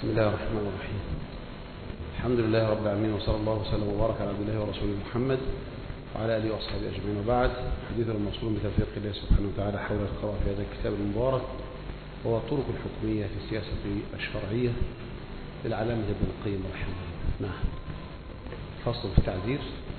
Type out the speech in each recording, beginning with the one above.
بسم الله الرحمن الرحيم. الحمد لله رب العالمين، وصلى الله وسلم وبارك على عبد الله ورسوله محمد وعلى آله وأصحابه أجمعين، وبعد. حديث الموصول بتوفيق الله سبحانه وتعالى حول القراءة في هذا الكتاب المبارك، وهو الطرق الحكمية في السياسة الشرعية للعلامة ابن القيم رحمه الله. نعم. فصل في التعزير.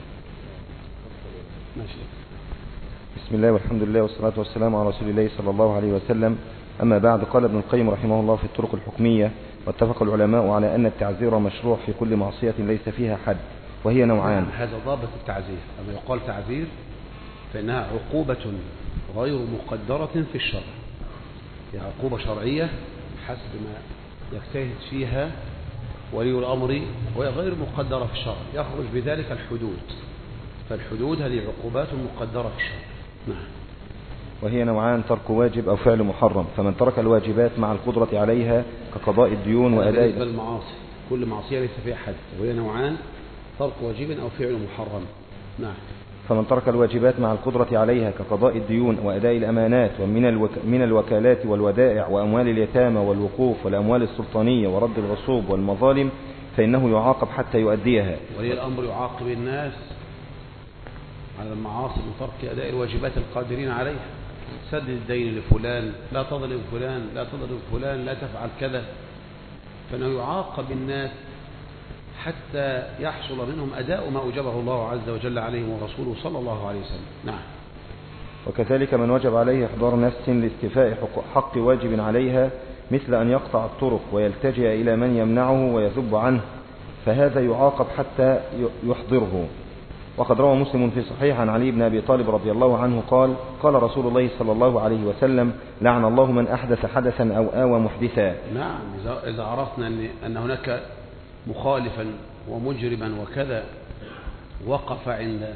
ماشي. بسم الله والحمد لله والصلاة والسلام على رسول الله صلى الله عليه وسلم. أما بعد، قال ابن القيم رحمه الله في الطرق الحكمية: واتفق العلماء على أن التعزير مشروع في كل معصية ليس فيها حد، وهي نوعان. هذا ضابط التعزير. أما يقال تعزير فإنها عقوبة غير مقدرة في الشرع، يعني عقوبة شرعية حسب ما يجتهد فيها ولي الأمر، وهي غير مقدرة في الشرع، يخرج بذلك الحدود. فالحدود هذه عقوبات مقدرة في الشرع. نعم. وهي نوعان: ترك واجب أو فعل محرم. فمن ترك الواجبات مع القدرة عليها كقضاء الديون وأداء المعاصي، كل معصية ليس فيها حد، وهي نوعان: ترك واجب أو فعل محرم. نعم. فمن ترك الواجبات مع القدرة عليها كقضاء الديون وأداء الأمانات ومن الوكالات والودائع وأموال اليتامى والوقوف والأموال السلطانية ورد الغصوب والمظالم، فإنه يعاقب حتى يؤديها. ولي الأمر يعاقب الناس على المعاصي من ترك أداء الواجبات القادرين عليها. سدد الدين لفلان، لا تظلم فلان، لا تظلم فلان، لا تفعل كذا. فإنه يعاقب الناس حتى يحصل منهم أداء ما أوجبه الله عز وجل عليهم ورسوله صلى الله عليه وسلم. نعم. وكذلك من وجب عليه إحضار نفس لاستيفاء حق واجب عليها، مثل أن يقطع الطرق ويلتجئ إلى من يمنعه ويذب عنه، فهذا يعاقب حتى يحضره. وقد روى مسلم في صحيح عن علي بن أبي طالب رضي الله عنه قال: قال رسول الله صلى الله عليه وسلم: لعن الله من أحدث حدثا أو آوى محدثا. نعم. إذا عرفنا أن هناك مخالفا ومجرما وكذا وقف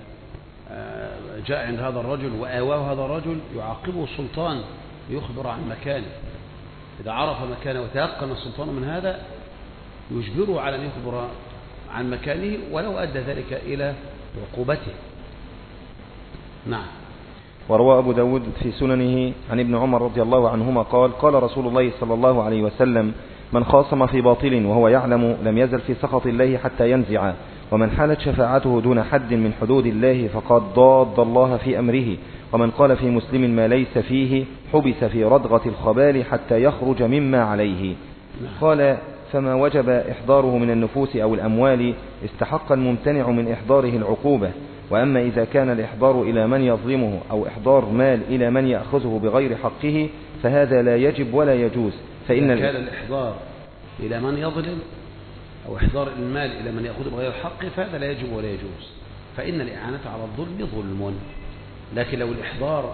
جاء عند هذا الرجل وآواه هذا الرجل، يعاقبه السلطان يخبر عن مكانه. إذا عرف مكانه وتيقن السلطان من هذا، يجبره على أن يخبر عن مكانه ولو أدى ذلك إلى عقوبته. نعم. وروى أبو داود في سننه عن ابن عمر رضي الله عنهما قال: قال رسول الله صلى الله عليه وسلم: من خاصم في باطل وهو يعلم لم يزل في سخط الله حتى ينزع، ومن حالت شفاعته دون حد من حدود الله فقد ضاد الله في أمره، ومن قال في مسلم ما ليس فيه حبس في ردغة الخبال حتى يخرج مما عليه. قال: فما وجب إحضاره من النفوس أو الأموال استحق الممتنع من إحضاره العقوبة. وأما إذا كان الإحضار إلى من يظلمه أو إحضار مال إلى من يأخذه بغير حقه فهذا لا يجب ولا يجوز. فإن كان الإحضار إلى من يظلم أو إحضار المال إلى من يأخذه بغير حقه فهذا لا يجب ولا يجوز، فإن الإعانة على الظلم ظلم. لكن لو الإحضار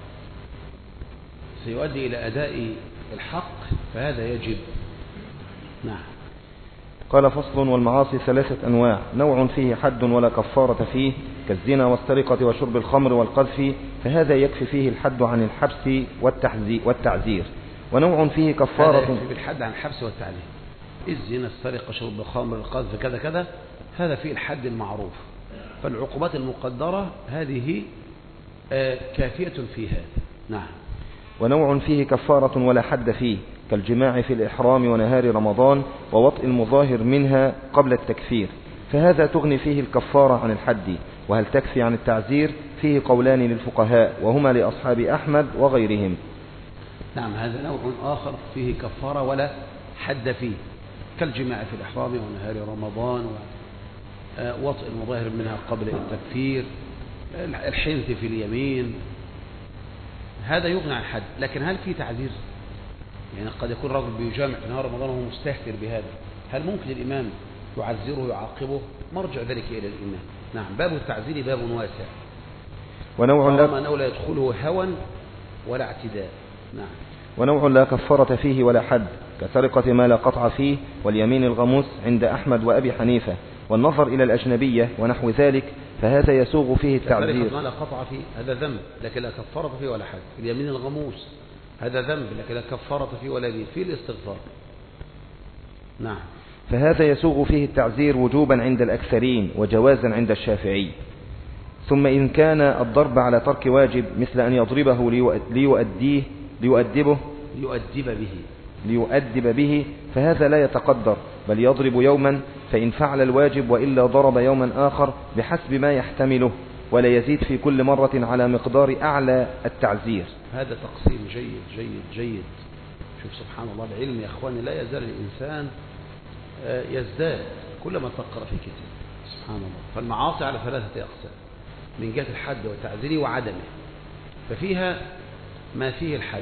سيؤدي إلى أداء الحق فهذا يجب. نعم. قال: فصل: والمعاصي ثلاثة أنواع: نوع فيه حد ولا كفارة فيه، كالزنا والسرقة وشرب الخمر والقذف، فهذا يكفي فيه الحد عن الحبس والتعزير. ونوع فيه كفارة. هذا يكفي بالحد عن الحبس والتعزير. الزنا، السرقة، شرب الخمر، القذف، كذا كذا، هذا فيه الحد المعروف. فالعقوبات المقدرة هذه كافية في هذا. نعم. ونوع فيه كفارة ولا حد فيه، كالجماع في الإحرام ونهار رمضان ووطئ المظاهر منها قبل التكفير، فهذا تغني فيه الكفارة عن الحد. وهل تكفي عن التعزير؟ فيه قولان للفقهاء، وهما لأصحاب أحمد وغيرهم. نعم. هذا نوع آخر فيه كفارة ولا حد فيه، كالجماع في الإحرام ونهار رمضان ووطئ المظاهر منها قبل التكفير، الحنث في اليمين، هذا يغني عن الحد. لكن هل في تعزير؟ يعني قد يكون رجل بيجامع في نهار رمضان وهو مستهتر بهذا، هل ممكن الإمام يعزره ويعاقبه؟ مرجع ذلك إلى الإمام. نعم. باب التعزير باب واسع، ونوع أنه لا يدخله هوى ولا اعتداء. نعم. ونوع لا كفارة فيه ولا حد، كسرقة ما لا قطع فيه، واليمين الغموس عند أحمد وأبي حنيفة، والنظر إلى الأجنبية ونحو ذلك، فهذا يسوغ فيه التعزير. كسرقة ما لا قطع فيه هذا ذنب لكن لا كفارة فيه ولا حد. اليمين الغموس هذا ذنب لكن لا كفارة فيه ولا دين، فيه الاستغفار. نعم. فهذا يسوغ فيه التعزير وجوبا عند الأكثرين وجوازا عند الشافعي. ثم إن كان الضرب على ترك واجب، مثل أن يضربه ليؤدب به ليؤدب به، فهذا لا يتقدر، بل يضرب يوما فإن فعل الواجب، وإلا ضرب يوما آخر بحسب ما يحتمله، ولا يزيد في كل مرة على مقدار أعلى التعزير. هذا تقسيم جيد جيد جيد. شوف سبحان الله، العلم يا أخواني لا يزال الإنسان يزداد كلما تقرأ في كتاب. سبحان الله. فالمعاصي على 3 أقسام من جهة الحد وتعزيره وعدمه. ففيها ما فيه الحد،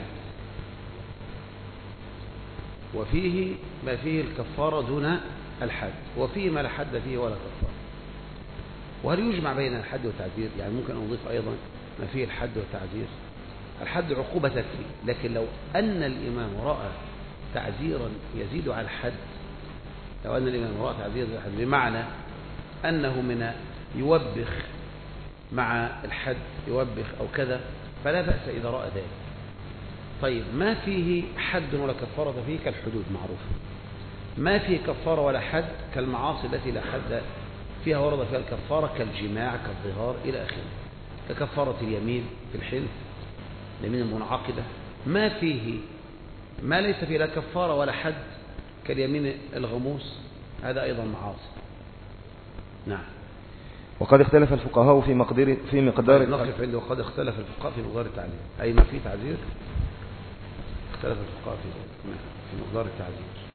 وفيه ما فيه الكفارة دون الحد، وفيه ما لا حد فيه ولا كفارة. وهل يجمع بين الحد والتعزير؟ يعني ممكن أضيف أيضا ما فيه الحد والتعزير. الحد عقوبة تكفي، لكن لو أن الإمام رأى تعزيرا يزيد على الحد، لو أن الإمام رأى تعزيرا يزيد على الحد بمعنى أنه من يوبخ مع الحد، يوبخ أو كذا، فلا بأس إذا رأى ذلك. طيب ما فيه حد ولا كفارة فيه كالحدود معروفة، ما فيه كفارة ولا حد كالمعاصي التي لا حد فيها ورد فيها الكفارة، كالجماع كالظهار إلى آخره، ككفارة اليمين في الحلف، اليمين المنعقدة. ما فيه ما ليس فيه لا كفارة ولا حد كاليمين الغموس، هذا أيضا معاصي. نعم. وقد اختلف الفقهاء في مقدار نقف عنده. وقد اختلف الفقهاء في مقدار التعزير، أي ما فيه تعزير اختلف الفقهاء في مقدار التعزير.